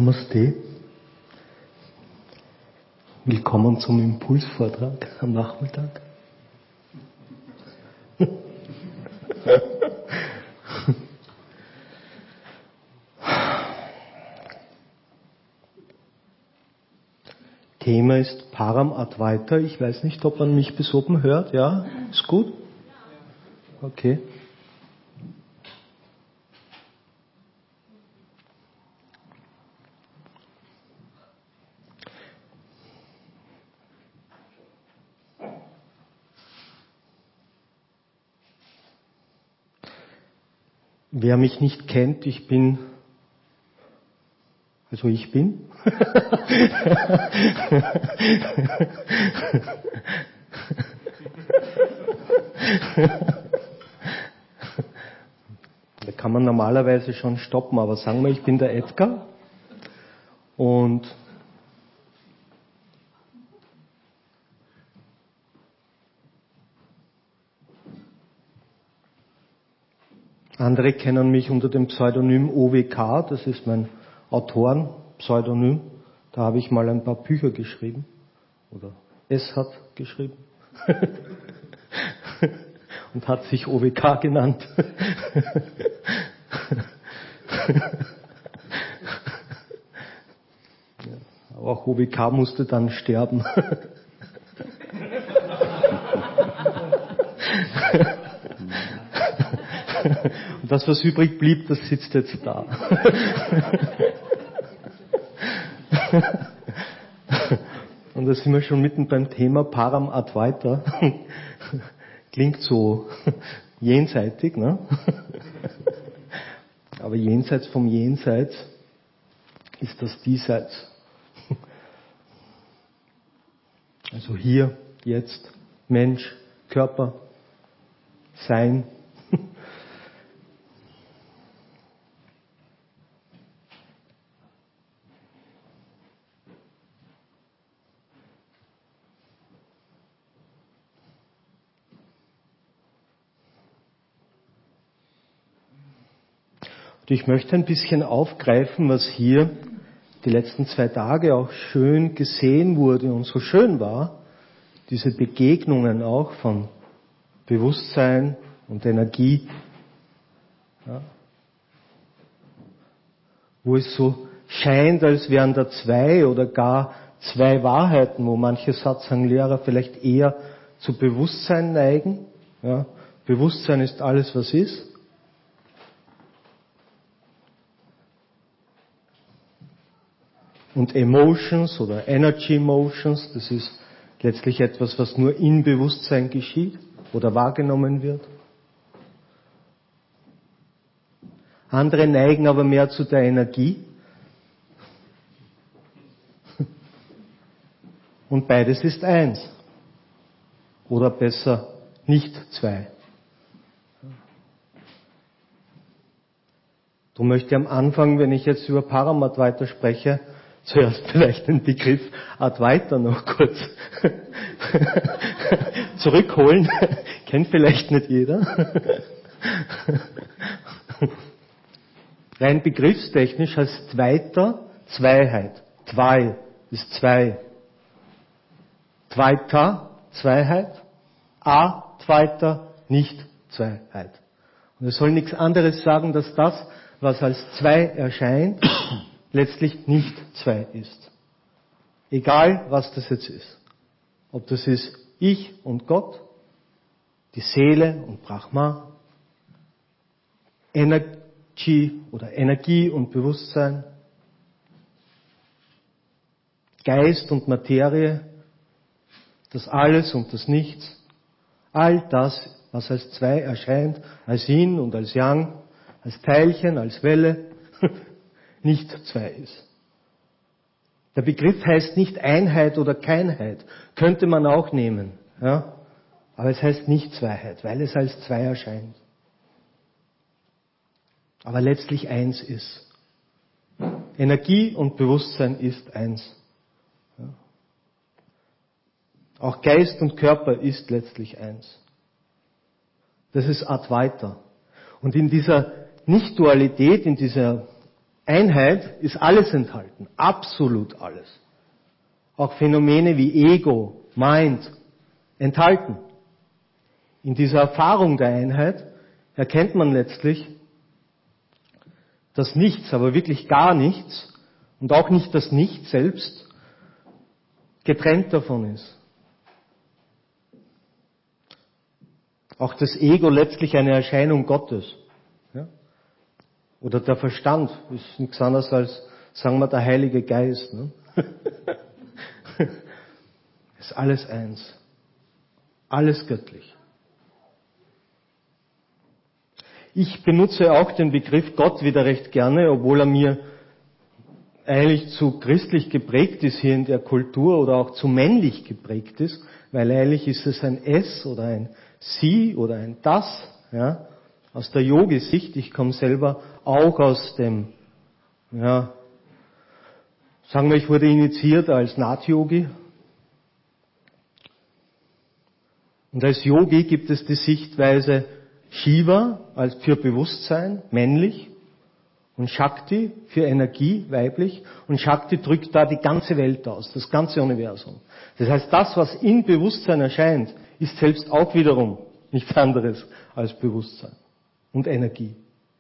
Namaste. Willkommen zum Impulsvortrag am Nachmittag. Thema ist Param Advaita. Ich weiß nicht, ob man mich bis oben hört. Ja? Ist gut? Okay. Wer mich nicht kennt, ich bin. Da kann man normalerweise schon stoppen, aber sagen wir, ich bin der Edgar und andere kennen mich unter dem Pseudonym OWK, das ist mein Autorenpseudonym. Da habe ich mal ein paar Bücher geschrieben. Oder es hat geschrieben. Und hat sich OWK genannt. Aber auch OWK musste dann sterben. Und das, was übrig blieb, das sitzt jetzt da. Und da sind wir schon mitten beim Thema Param Advaita. Klingt so jenseitig, ne? Aber jenseits vom Jenseits ist das Diesseits. Also hier, jetzt, Mensch, Körper, Sein. Und ich möchte ein bisschen aufgreifen, was hier die letzten 2 Tage auch schön gesehen wurde und so schön war, diese Begegnungen auch von Bewusstsein und Energie, ja, wo es so scheint, als wären da 2 oder gar 2 Wahrheiten, wo manche Satsang-Lehrer vielleicht eher zu Bewusstsein neigen. Ja, Bewusstsein ist alles, was ist. Und Emotions oder Energy Emotions, das ist letztlich etwas, was nur in Bewusstsein geschieht oder wahrgenommen wird. Andere neigen aber mehr zu der Energie. Und beides ist eins. Oder besser nicht 2. Darum möchte ich am Anfang, wenn ich jetzt über Param Advaita spreche, zuerst vielleicht den Begriff Advaita noch kurz zurückholen. Kennt vielleicht nicht jeder. Rein begriffstechnisch heißt Dvaita Zweiheit. Zwei ist 2. Dvaita, Zweiheit. Advaita, nicht Zweiheit. Und es soll nichts anderes sagen, dass das, was als 2 erscheint, letztlich nicht 2 ist. Egal, was das jetzt ist. Ob das ist Ich und Gott, die Seele und Brahma, Energie oder Energie und Bewusstsein, Geist und Materie, das Alles und das Nichts, all das, was als 2 erscheint, als Yin und als Yang, als Teilchen, als Welle, nicht 2 ist. Der Begriff heißt nicht Einheit oder Keinheit. Könnte man auch nehmen. Ja? Aber es heißt nicht Zweiheit, weil es als 2 erscheint. Aber letztlich eins ist. Energie und Bewusstsein ist eins. Ja? Auch Geist und Körper ist letztlich eins. Das ist Advaita. Und in dieser Nicht-Dualität, in dieser Einheit ist alles enthalten, absolut alles. Auch Phänomene wie Ego, Mind, enthalten. In dieser Erfahrung der Einheit erkennt man letztlich, dass nichts, aber wirklich gar nichts und auch nicht das Nichts selbst getrennt davon ist. Auch das Ego letztlich eine Erscheinung Gottes. Ja? Oder der Verstand ist nichts anderes als, sagen wir, der Heilige Geist. Ne? Ist alles eins. Alles göttlich. Ich benutze auch den Begriff Gott wieder recht gerne, obwohl er mir eigentlich zu christlich geprägt ist hier in der Kultur oder auch zu männlich geprägt ist, weil eigentlich ist es ein Es oder ein Sie oder ein Das, ja, aus der Yogi-Sicht. Ich komme selber auch aus dem, ja, sagen wir, ich wurde initiiert als Nath-Yogi. Und als Yogi gibt es die Sichtweise Shiva als für Bewusstsein, männlich, und Shakti für Energie, weiblich, und Shakti drückt da die ganze Welt aus, das ganze Universum. Das heißt, das, was in Bewusstsein erscheint, ist selbst auch wiederum nichts anderes als Bewusstsein und Energie.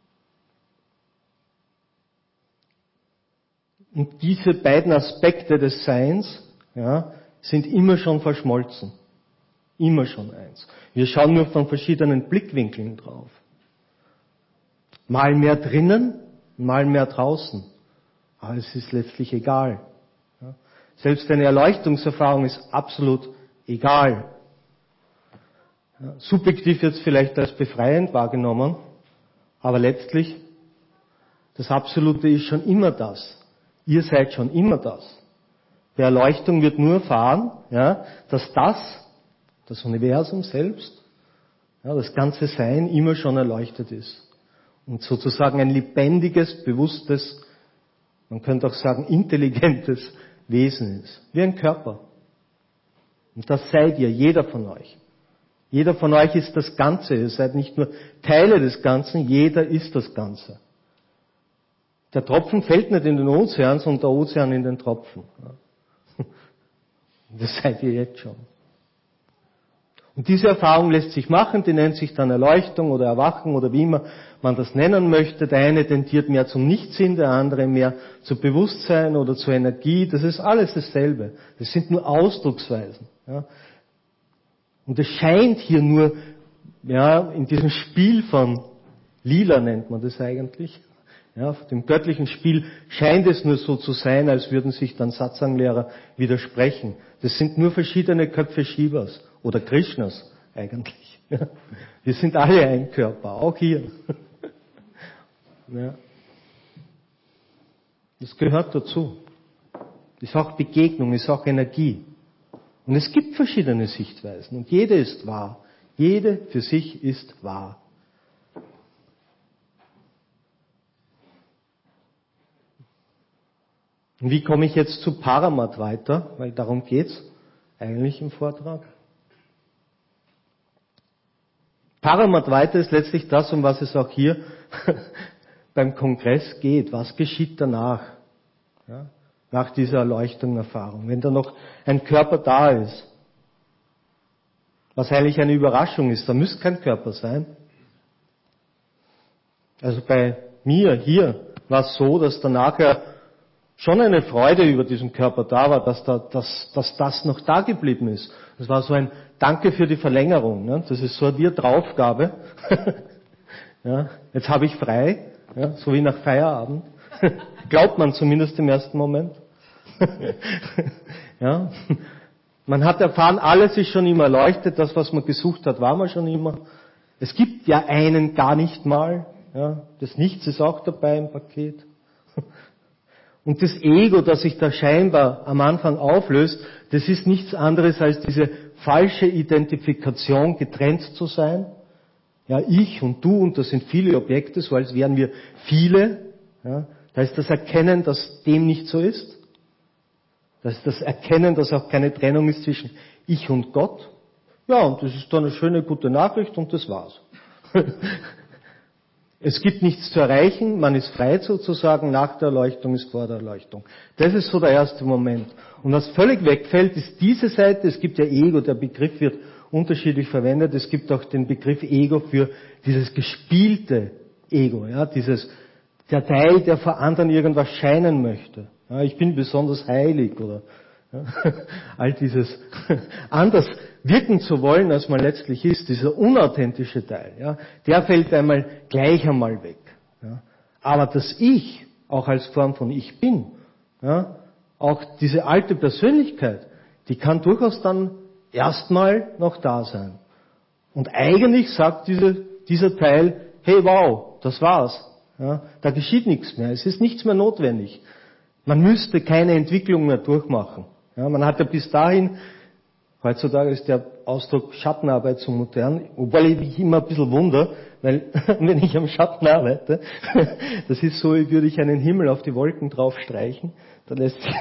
Und diese beiden Aspekte des Seins, ja, sind immer schon verschmolzen. Immer schon eins. Wir schauen nur von verschiedenen Blickwinkeln drauf. Mal mehr drinnen, mal mehr draußen. Aber es ist letztlich egal. Ja. Selbst eine Erleuchtungserfahrung ist absolut egal. Ja. Subjektiv wird es vielleicht als befreiend wahrgenommen, aber letztlich, das Absolute ist schon immer das. Ihr seid schon immer das. Bei Erleuchtung wird nur erfahren, ja, dass das Universum selbst, ja, das ganze Sein immer schon erleuchtet ist. Und sozusagen ein lebendiges, bewusstes, man könnte auch sagen intelligentes Wesen ist. Wie ein Körper. Und das seid ihr, jeder von euch. Jeder von euch ist das Ganze. Ihr seid nicht nur Teile des Ganzen, jeder ist das Ganze. Der Tropfen fällt nicht in den Ozean, sondern der Ozean in den Tropfen. Das seid ihr jetzt schon. Und diese Erfahrung lässt sich machen, die nennt sich dann Erleuchtung oder Erwachen oder wie immer man das nennen möchte. Der eine tendiert mehr zum Nichtsinn, der andere mehr zu Bewusstsein oder zur Energie. Das ist alles dasselbe. Das sind nur Ausdrucksweisen. Ja. Und es scheint hier nur, ja, in diesem Spiel von Lila nennt man das eigentlich. Ja, auf dem göttlichen Spiel scheint es nur so zu sein, als würden sich dann Satsang-Lehrer widersprechen. Das sind nur verschiedene Köpfe Shivas oder Krishnas eigentlich. Ja. Wir sind alle ein Körper, auch hier. Ja. Das gehört dazu. Ist auch Begegnung, ist auch Energie. Und es gibt verschiedene Sichtweisen und jede ist wahr. Jede für sich ist wahr. Und wie komme ich jetzt zu Paramat weiter? Weil darum geht's eigentlich im Vortrag. Paramadvaita ist letztlich das, um was es auch hier beim Kongress geht. Was geschieht danach? Ja, nach dieser Erleuchtung, Erfahrung. Wenn da noch ein Körper da ist, was eigentlich eine Überraschung ist, da müsste kein Körper sein. Also bei mir hier war es so, dass da nachher schon eine Freude über diesen Körper da war, dass das noch da geblieben ist. Das war so ein Danke für die Verlängerung. Ne? Das ist so eine Wir-Draufgabe. Ja, jetzt habe ich frei, ja, so wie nach Feierabend. Glaubt man zumindest im ersten Moment. Ja. Man hat erfahren, alles ist schon immer erleuchtet, das, was man gesucht hat, war man schon immer. Es gibt ja einen gar nicht mal. Ja. Das Nichts ist auch dabei im Paket. Und das Ego, das sich da scheinbar am Anfang auflöst, das ist nichts anderes als diese falsche Identifikation, getrennt zu sein. Ja, ich und du, und das sind viele Objekte, so als wären wir viele. Ja, da ist das Erkennen, dass dem nicht so ist. Das ist das Erkennen, dass auch keine Trennung ist zwischen ich und Gott. Ja, und das ist dann eine schöne, gute Nachricht und das war's. Es gibt nichts zu erreichen, man ist frei sozusagen, nach der Erleuchtung ist vor der Erleuchtung. Das ist so der erste Moment. Und was völlig wegfällt, ist diese Seite. Es gibt ja Ego, der Begriff wird unterschiedlich verwendet. Es gibt auch den Begriff Ego für dieses gespielte Ego, ja, der Teil, der vor anderen irgendwas scheinen möchte. Ja, ich bin besonders heilig oder ja, all dieses anders wirken zu wollen, als man letztlich ist, dieser unauthentische Teil, ja, der fällt einmal gleich einmal weg. Ja. Aber das Ich, auch als Form von Ich bin, ja, auch diese alte Persönlichkeit, die kann durchaus dann erstmal noch da sein. Und eigentlich sagt dieser Teil, hey wow, das war's. Ja, da geschieht nichts mehr, es ist nichts mehr notwendig. Man müsste keine Entwicklung mehr durchmachen. Ja, man hat ja bis dahin, heutzutage ist der Ausdruck Schattenarbeit so modern, obwohl ich mich immer ein bisschen wundere, weil wenn ich am Schatten arbeite, das ist so, wie würde ich einen Himmel auf die Wolken drauf streichen, dann lässt sich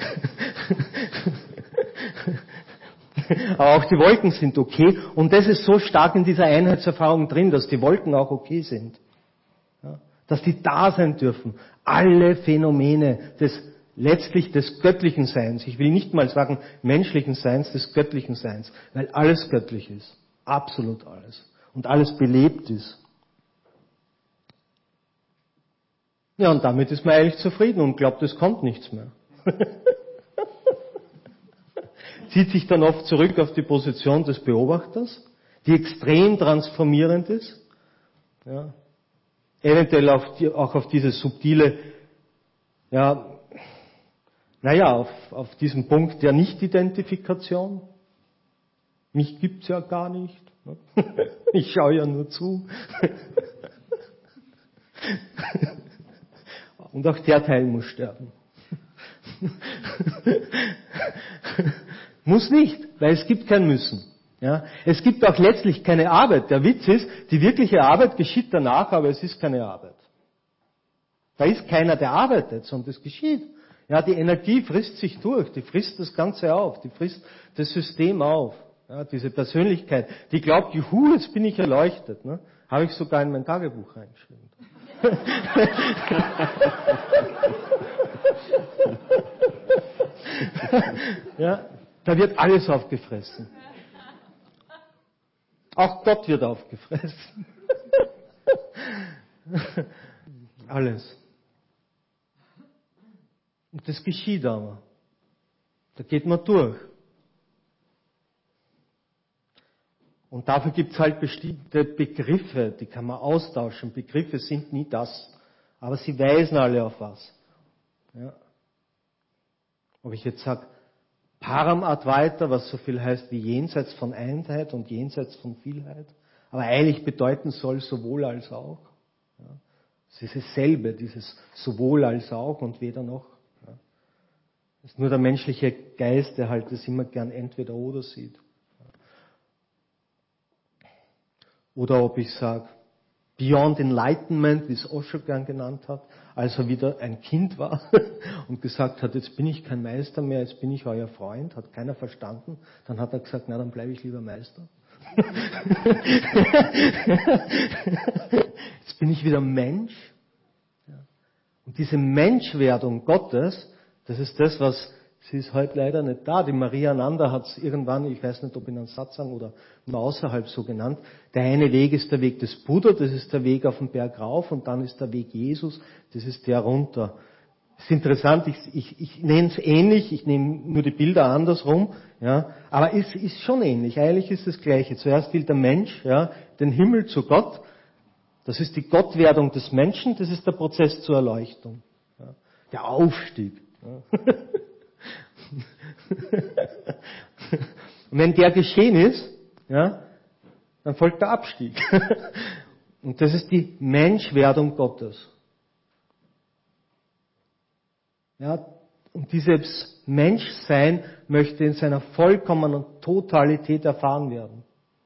aber auch die Wolken sind okay und das ist so stark in dieser Einheitserfahrung drin, dass die Wolken auch okay sind. Ja, dass die da sein dürfen. Alle Phänomene letztlich des göttlichen Seins. Ich will nicht mal sagen menschlichen Seins, des göttlichen Seins, weil alles göttlich ist. Absolut alles. Und alles belebt ist. Ja, und damit ist man eigentlich zufrieden und glaubt, es kommt nichts mehr. Zieht sich dann oft zurück auf die Position des Beobachters, die extrem transformierend ist. Ja. Eventuell auch auf dieses subtile, ja, auf diesen Punkt der Nicht-Identifikation. Mich gibt's ja gar nicht. Ich schaue ja nur zu. Und auch der Teil muss sterben. Muss nicht, weil es gibt kein Müssen. Ja, es gibt auch letztlich keine Arbeit. Der Witz ist, die wirkliche Arbeit geschieht danach, aber es ist keine Arbeit. Da ist keiner, der arbeitet, sondern es geschieht. Ja, die Energie frisst sich durch, die frisst das Ganze auf, die frisst das System auf. Ja, diese Persönlichkeit, die glaubt, juhu, jetzt bin ich erleuchtet. Ne? Habe ich sogar in mein Tagebuch reingeschrieben. Ja, da wird alles aufgefressen. Auch Gott wird aufgefressen. Alles. Und das geschieht aber. Da geht man durch. Und dafür gibt es halt bestimmte Begriffe, die kann man austauschen. Begriffe sind nie das, aber sie weisen alle auf was. Ja. Ob ich jetzt sage, Param Advaita, was so viel heißt wie jenseits von Einheit und jenseits von Vielheit, aber eigentlich bedeuten soll sowohl als auch. Ja. Es ist dasselbe, dieses sowohl als auch und weder noch. Ja. Es ist nur der menschliche Geist, der halt das immer gern entweder oder sieht. Oder ob ich sage, Beyond Enlightenment, wie es Osho gern genannt hat, als er wieder ein Kind war und gesagt hat, jetzt bin ich kein Meister mehr, jetzt bin ich euer Freund, hat keiner verstanden. Dann hat er gesagt, na, dann bleibe ich lieber Meister. Jetzt bin ich wieder Mensch. Und diese Menschwerdung Gottes, das ist das, was, sie ist heute leider nicht da. Die Maria Ananda hat es irgendwann, ich weiß nicht, ob in einem Satsang oder nur außerhalb so genannt. Der eine Weg ist der Weg des Buddha, das ist der Weg auf den Berg rauf, und dann ist der Weg Jesus, das ist der runter. Das ist interessant, ich nenne es ähnlich, ich nehme nur die Bilder andersrum, ja, aber es ist schon ähnlich, eigentlich ist das Gleiche. Zuerst will der Mensch, ja, den Himmel zu Gott, das ist die Gottwerdung des Menschen, das ist der Prozess zur Erleuchtung, ja, der Aufstieg. Ja. Und wenn der geschehen ist, ja, dann folgt der Abstieg. Und das ist die Menschwerdung Gottes. Ja, und dieses Menschsein möchte in seiner vollkommenen Totalität erfahren werden.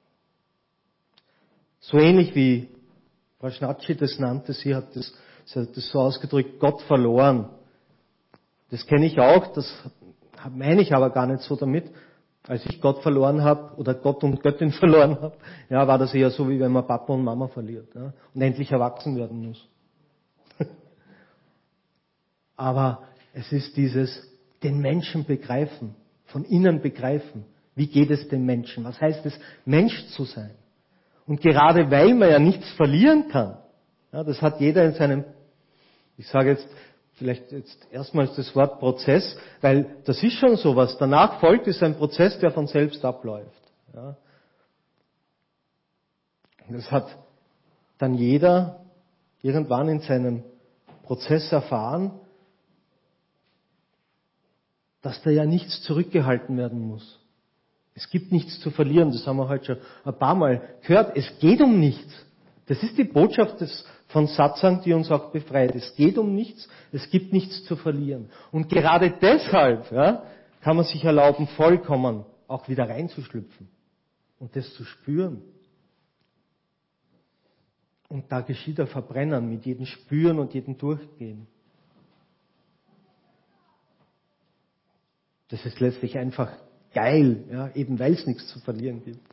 So ähnlich wie Frau Schnatschi das nannte, sie hat das so ausgedrückt, Gott verloren. Das kenne ich auch, das meine ich aber gar nicht so damit. Als ich Gott verloren habe oder Gott und Göttin verloren habe, ja, war das eher so, wie wenn man Papa und Mama verliert, ja, und endlich erwachsen werden muss. Aber es ist dieses, den Menschen begreifen, von innen begreifen. Wie geht es dem Menschen? Was heißt es, Mensch zu sein? Und gerade weil man ja nichts verlieren kann, ja, das hat jeder in seinem, ich sage jetzt, vielleicht jetzt erstmals das Wort Prozess, weil das ist schon so, was danach folgt, ist ein Prozess, der von selbst abläuft. Ja. Das hat dann jeder irgendwann in seinem Prozess erfahren, dass da ja nichts zurückgehalten werden muss. Es gibt nichts zu verlieren, das haben wir heute schon ein paar Mal gehört. Es geht um nichts. Das ist die Botschaft von Satsang, die uns auch befreit. Es geht um nichts, es gibt nichts zu verlieren. Und gerade deshalb, ja, kann man sich erlauben, vollkommen auch wieder reinzuschlüpfen und das zu spüren. Und da geschieht ein Verbrennen mit jedem Spüren und jedem Durchgehen. Das ist letztlich einfach geil, ja, eben weil es nichts zu verlieren gibt.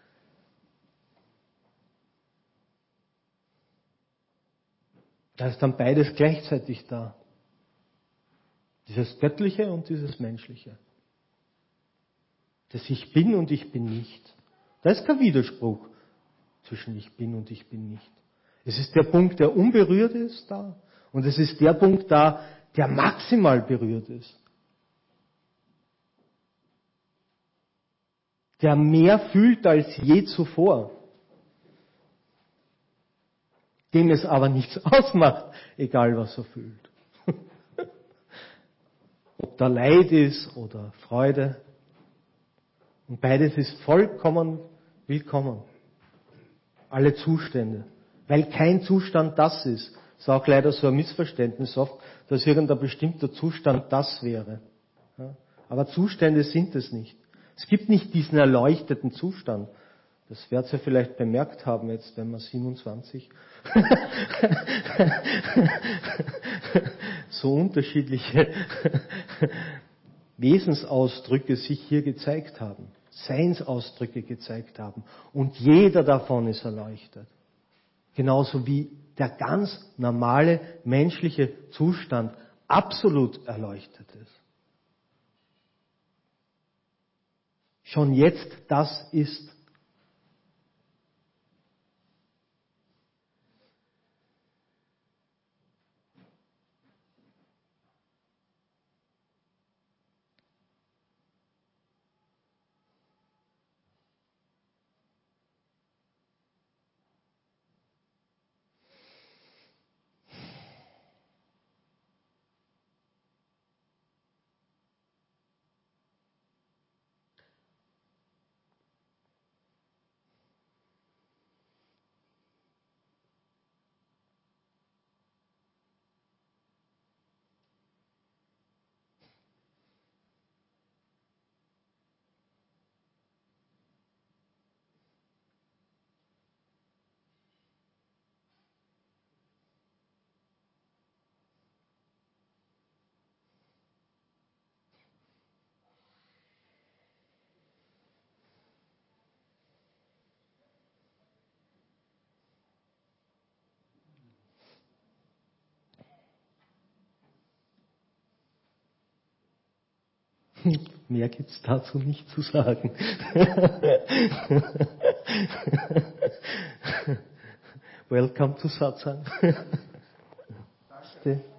Da ist dann beides gleichzeitig da. Dieses Göttliche und dieses Menschliche. Das Ich bin und ich bin nicht. Da ist kein Widerspruch zwischen ich bin und ich bin nicht. Es ist der Punkt, der unberührt ist da. Und es ist der Punkt da, der maximal berührt ist. Der mehr fühlt als je zuvor. Dem es aber nichts ausmacht, egal was er fühlt. Ob da Leid ist oder Freude. Und beides ist vollkommen willkommen. Alle Zustände. Weil kein Zustand das ist. Das ist auch leider so ein Missverständnis oft, dass irgendein bestimmter Zustand das wäre. Ja? Aber Zustände sind es nicht. Es gibt nicht diesen erleuchteten Zustand. Das werdet ihr vielleicht bemerkt haben jetzt, wenn man 27 so unterschiedliche Wesensausdrücke sich hier gezeigt haben, Seinsausdrücke gezeigt haben. Und jeder davon ist erleuchtet. Genauso wie der ganz normale menschliche Zustand absolut erleuchtet ist. Schon jetzt das ist. Mehr gibt's dazu nicht zu sagen. Welcome to Satsang.